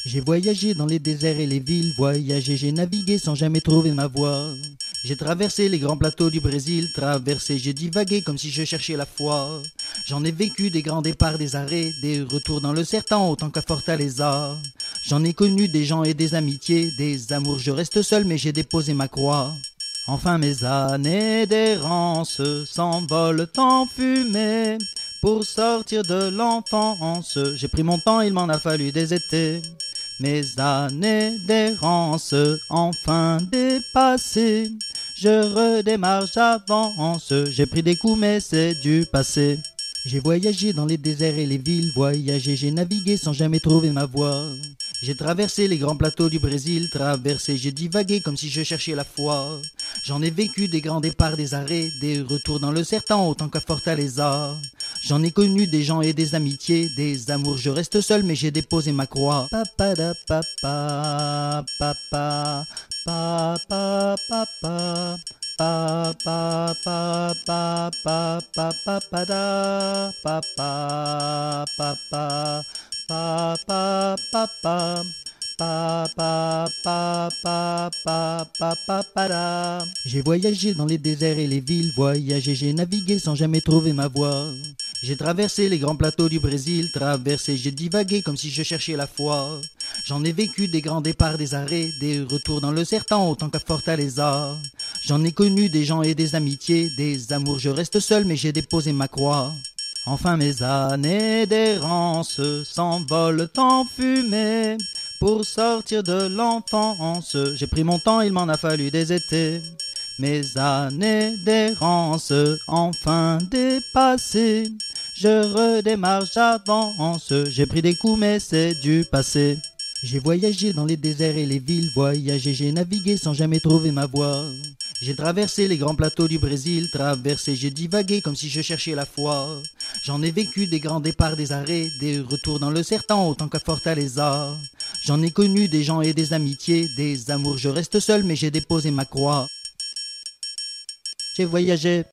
J'ai voyagé dans les déserts et les villes, voyagé, j'ai navigué sans jamais trouver ma voie. J'ai traversé les grands plateaux du Brésil, traversé, j'ai divagué comme si je cherchais la foi. J'en ai vécu des grands départs, des arrêts, des retours dans le sertan autant qu'à Fortaleza. J'en ai connu des gens et des amitiés, des amours, je reste seul mais j'ai déposé ma croix. Enfin mes années d'errance s'envolent en fumée. Pour sortir de l'enfance, j'ai pris mon temps, il m'en a fallu des étés. Mes années d'errance enfin dépassées, je redémarre, j'avance, j'ai pris des coups mais c'est du passé. J'ai voyagé dans les déserts et les villes, voyagé, j'ai navigué sans jamais trouver ma voie. J'ai traversé les grands plateaux du Brésil, traversé, j'ai divagué comme si je cherchais la foi. J'en ai vécu des grands départs, des arrêts, des retours dans le sertan autant qu'à Fortaleza. J'en ai connu des gens et des amitiés, des amours, je reste seul mais j'ai déposé ma croix. Papa da papa, papa, papa, papa. Pa pa pa pa pa pa pa pa da pa pa pa pa pa pa pa pa pa pa pa pa pa pa pa da. J'ai voyagé dans les déserts et les villes, voyagé, j'ai navigué sans jamais trouver ma voie. J'ai traversé les grands plateaux du Brésil, traversé, j'ai divagué comme si je cherchais la foi. J'en ai vécu des grands départs, des arrêts, des retours dans le sertan autant qu'à Fortaleza. J'en ai connu des gens et des amitiés, des amours, je reste seul mais j'ai déposé ma croix. Enfin mes années d'errance s'envolent en fumée. Pour sortir de l'enfance, j'ai pris mon temps, il m'en a fallu des étés. Mes années d'errance enfin dépassées, je redémarre, j'avance, j'ai pris des coups mais c'est du passé. J'ai voyagé dans les déserts et les villes, voyagé, j'ai navigué sans jamais trouver ma voie. J'ai traversé les grands plateaux du Brésil, traversé, j'ai divagué comme si je cherchais la foi. J'en ai vécu des grands départs, des arrêts, des retours dans le sertan autant qu'à Fortaleza. J'en ai connu des gens et des amitiés, des amours, je reste seul mais j'ai déposé ma croix. J'ai voyagé.